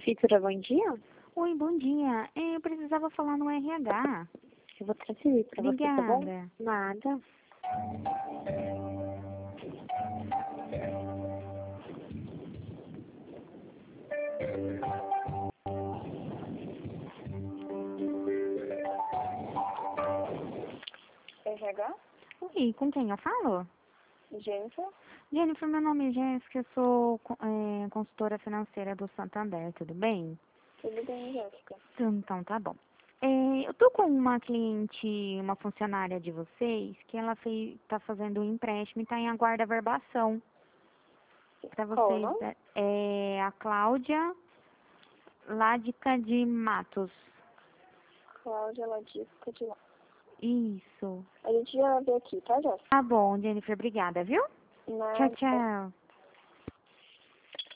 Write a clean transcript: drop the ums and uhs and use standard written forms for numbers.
Prefeitura, bom dia. Oi, bom dia. Eu precisava falar no RH. Eu vou transferir pra você, tá bom? Obrigada. Nada. RH? Oi, com quem eu falo? Jennifer? Jennifer, meu nome é Jéssica, eu sou consultora financeira do Santander, tudo bem? Tudo bem, Jéssica? Então, tá bom. Eu tô com uma cliente, uma funcionária de vocês, que ela tá fazendo um empréstimo e tá em aguarda verbação. Pra Qual o vocês, nome? é a Cláudia Ládica de Matos. Cláudia Ladisca de lá. Isso. A gente já vê aqui, tá, Jéssica? Tá bom, Jennifer, obrigada, viu? Tchau, Nada. tchau.